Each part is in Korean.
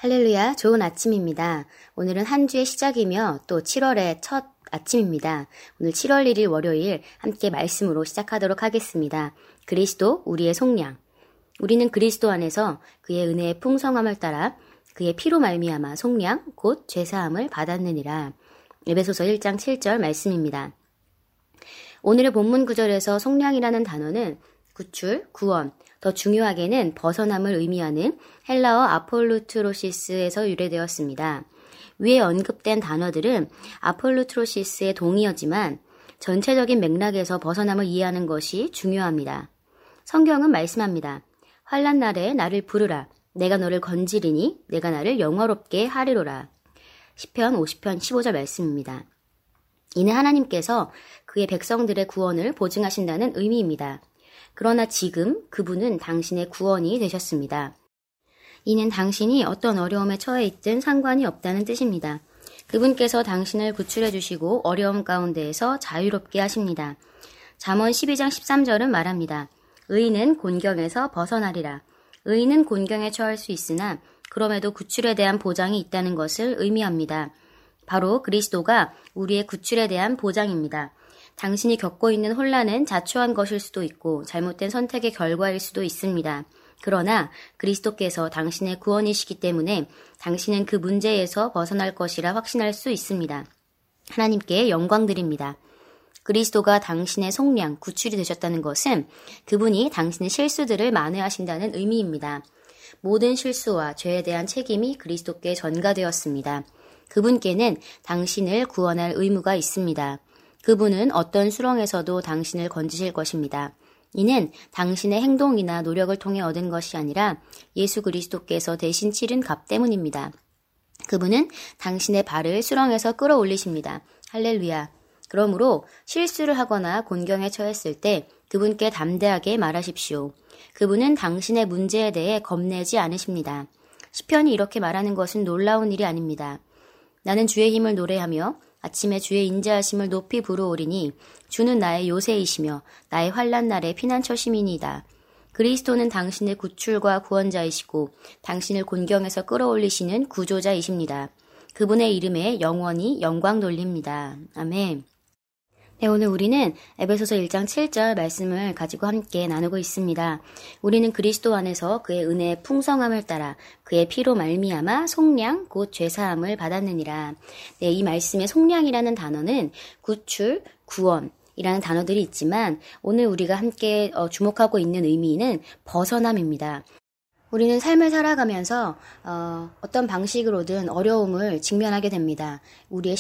할렐루야, 좋은 아침입니다. 오늘은 한 주의 시작이며 또 7월의 첫 아침입니다. 오늘 7월 1일 월요일 함께 말씀으로 시작하도록 하겠습니다. 그리스도 우리의 속량. 우리는 그리스도 안에서 그의 은혜의 풍성함을 따라 그의 피로 말미암아 속량 곧 죄사함을 받았느니라. 에베소서 1장 7절 말씀입니다. 오늘의 본문 구절에서 속량이라는 단어는 구출, 구원, 더 중요하게는 벗어남을 의미하는 헬라어 아폴루트로시스에서 유래되었습니다. 위에 언급된 단어들은 아폴루트로시스의 동의어지만 전체적인 맥락에서 벗어남을 이해하는 것이 중요합니다. 성경은 말씀합니다. 환난 날에 나를 부르라. 내가 너를 건지리니 내가 나를 영화롭게 하리로라. 시편 50편 15절 말씀입니다. 이는 하나님께서 그의 백성들의 구원을 보증하신다는 의미입니다. 그러나 지금 그분은 당신의 구원이 되셨습니다. 이는 당신이 어떤 어려움에 처해 있든 상관이 없다는 뜻입니다. 그분께서 당신을 구출해 주시고 어려움 가운데에서 자유롭게 하십니다. 잠언 12장 13절은 말합니다. 의인은 곤경에서 벗어나리라. 의인은 곤경에 처할 수 있으나 그럼에도 구출에 대한 보장이 있다는 것을 의미합니다. 바로 그리스도가 우리의 구출에 대한 보장입니다. 당신이 겪고 있는 혼란은 자초한 것일 수도 있고 잘못된 선택의 결과일 수도 있습니다. 그러나 그리스도께서 당신의 구원이시기 때문에 당신은 그 문제에서 벗어날 것이라 확신할 수 있습니다. 하나님께 영광 드립니다. 그리스도가 당신의 속량, 구출이 되셨다는 것은 그분이 당신의 실수들을 만회하신다는 의미입니다. 모든 실수와 죄에 대한 책임이 그리스도께 전가되었습니다. 그분께는 당신을 구원할 의무가 있습니다. 그분은 어떤 수렁에서도 당신을 건지실 것입니다. 이는 당신의 행동이나 노력을 통해 얻은 것이 아니라 예수 그리스도께서 대신 치른 값 때문입니다. 그분은 당신의 발을 수렁에서 끌어올리십니다. 할렐루야. 그러므로 실수를 하거나 곤경에 처했을 때 그분께 담대하게 말하십시오. 그분은 당신의 문제에 대해 겁내지 않으십니다. 시편이 이렇게 말하는 것은 놀라운 일이 아닙니다. 나는 주의 힘을 노래하며 아침에 주의 인자하심을 높이 부르오리니 주는 나의 요새이시며 나의 환난 날의 피난처심이니이다. 그리스도는 당신의 구출과 구원자이시고 당신을 곤경에서 끌어올리시는 구조자이십니다. 그분의 이름에 영원히 영광 돌립니다. 아멘. 네, 오늘 우리는 에베소서 1장 7절 말씀을 가지고 함께 나누고 있습니다. 우리는 그리스도 안에서 그의 은혜의 풍성함을 따라 그의 피로 말미암아 속량 곧 죄사함을 받았느니라. 네, 이 말씀의 속량이라는 단어는 구출, 구원 이라는 단어들이 있지만 오늘 우리가 함께 주목하고 있는 의미는 벗어남입니다. 우리는 삶을 살아가면서 어떤 방식으로든 어려움을 직면하게 됩니다. 우리의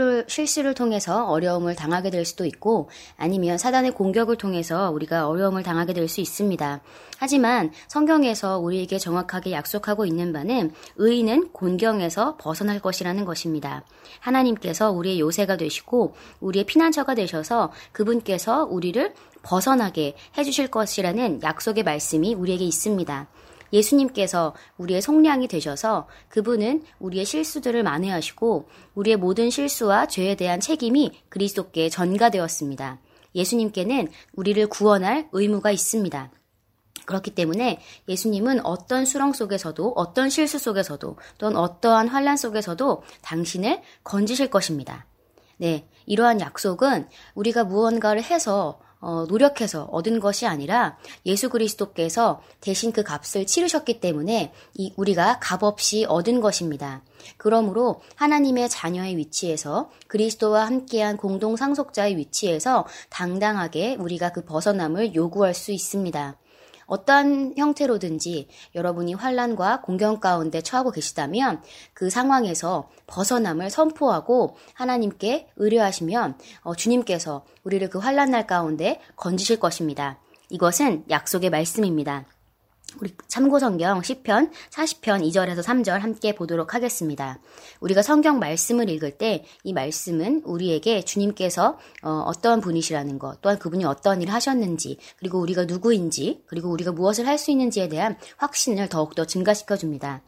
실수를 통해서 어려움을 당하게 될 수도 있고 아니면 사단의 공격을 통해서 우리가 어려움을 당하게 될 수 있습니다. 하지만 성경에서 우리에게 정확하게 약속하고 있는 바는 의인은 곤경에서 벗어날 것이라는 것입니다. 하나님께서 우리의 요새가 되시고 우리의 피난처가 되셔서 그분께서 우리를 벗어나게 해주실 것이라는 약속의 말씀이 우리에게 있습니다. 예수님께서 우리의 속량이 되셔서 그분은 우리의 실수들을 만회하시고 우리의 모든 실수와 죄에 대한 책임이 그리스도께 전가되었습니다. 예수님께는 우리를 구원할 의무가 있습니다. 그렇기 때문에 예수님은 어떤 수렁 속에서도 어떤 실수 속에서도 또는 어떠한 환난 속에서도 당신을 건지실 것입니다. 네, 이러한 약속은 우리가 무언가를 해서 노력해서 얻은 것이 아니라 예수 그리스도께서 대신 그 값을 치르셨기 때문에 우리가 값없이 얻은 것입니다. 그러므로 하나님의 자녀의 위치에서 그리스도와 함께한 공동 상속자의 위치에서 당당하게 우리가 그 벗어남을 요구할 수 있습니다. 어떠한 형태로든지 여러분이 환난과 공경 가운데 처하고 계시다면 그 상황에서 벗어남을 선포하고 하나님께 의뢰하시면 주님께서 우리를 그 환난날 가운데 건지실 것입니다. 이것은 약속의 말씀입니다. 우리 참고성경 시편 40편 2절에서 3절 함께 보도록 하겠습니다. 우리가 성경 말씀을 읽을 때 이 말씀은 우리에게 주님께서 어떠한 분이시라는 것, 또한 그분이 어떠한 일을 하셨는지, 그리고 우리가 누구인지, 그리고 우리가 무엇을 할 수 있는지에 대한 확신을 더욱더 증가시켜줍니다.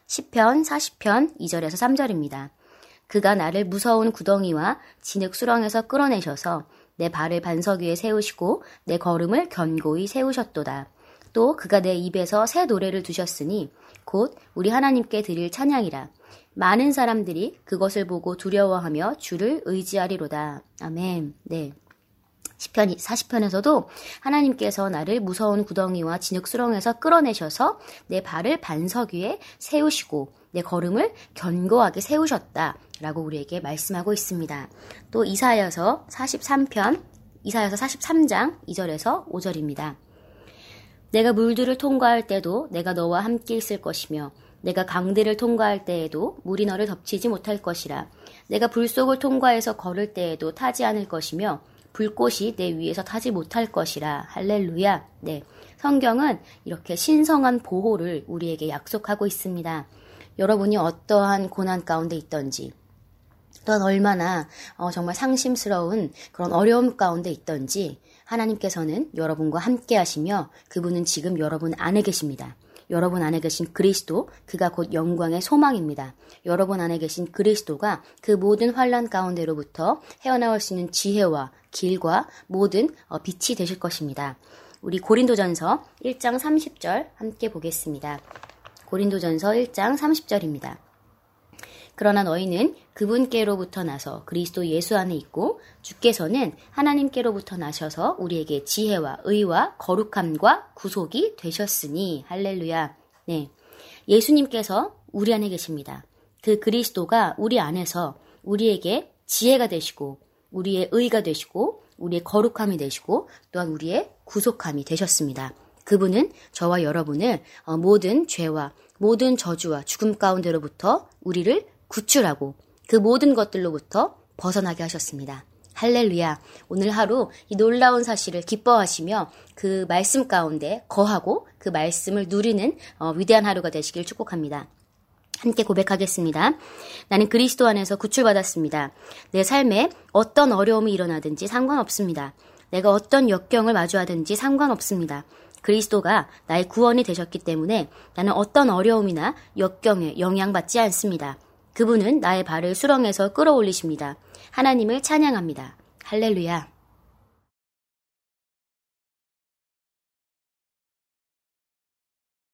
시편 40편 2절에서 3절입니다. 그가 나를 무서운 구덩이와 진흙 수렁에서 끌어내셔서 내 발을 반석 위에 세우시고 내 걸음을 견고히 세우셨도다. 또 그가 내 입에서 새 노래를 두셨으니 곧 우리 하나님께 드릴 찬양이라. 많은 사람들이 그것을 보고 두려워하며 주를 의지하리로다. 아멘. 네. 시편 40편에서도 하나님께서 나를 무서운 구덩이와 진흙수렁에서 끌어내셔서 내 발을 반석 위에 세우시고 내 걸음을 견고하게 세우셨다 라고 우리에게 말씀하고 있습니다. 또 이사야서 43장 2절에서 5절입니다. 내가 물들을 통과할 때도 내가 너와 함께 있을 것이며 내가 강들을 통과할 때에도 물이 너를 덮치지 못할 것이라. 내가 불속을 통과해서 걸을 때에도 타지 않을 것이며 불꽃이 내 위에서 타지 못할 것이라. 할렐루야. 네, 성경은 이렇게 신성한 보호를 우리에게 약속하고 있습니다. 여러분이 어떠한 고난 가운데 있던지 또한 얼마나 정말 상심스러운 그런 어려움 가운데 있던지 하나님께서는 여러분과 함께 하시며 그분은 지금 여러분 안에 계십니다. 여러분 안에 계신 그리스도, 그가 곧 영광의 소망입니다. 여러분 안에 계신 그리스도가 그 모든 환난 가운데로부터 헤어나올 수 있는 지혜와 길과 모든 빛이 되실 것입니다. 우리 고린도전서 1장 30절 함께 보겠습니다. 고린도전서 1장 30절입니다. 그러나 너희는 그분께로부터 나서 그리스도 예수 안에 있고 주께서는 하나님께로부터 나셔서 우리에게 지혜와 의와 거룩함과 구속이 되셨으니. 할렐루야. 네, 예수님께서 우리 안에 계십니다. 그 그리스도가 우리 안에서 우리에게 지혜가 되시고 우리의 의가 되시고 우리의 거룩함이 되시고 또한 우리의 구속함이 되셨습니다. 그분은 저와 여러분을 모든 죄와 모든 저주와 죽음 가운데로부터 우리를 구출하고 그 모든 것들로부터 벗어나게 하셨습니다. 할렐루야. 오늘 하루 이 놀라운 사실을 기뻐하시며 그 말씀 가운데 거하고 그 말씀을 누리는 위대한 하루가 되시길 축복합니다. 함께 고백하겠습니다. 나는 그리스도 안에서 구출받았습니다. 내 삶에 어떤 어려움이 일어나든지 상관없습니다. 내가 어떤 역경을 마주하든지 상관없습니다. 그리스도가 나의 구원이 되셨기 때문에 나는 어떤 어려움이나 역경에 영향받지 않습니다. 그분은 나의 발을 수렁에서 끌어올리십니다. 하나님을 찬양합니다. 할렐루야.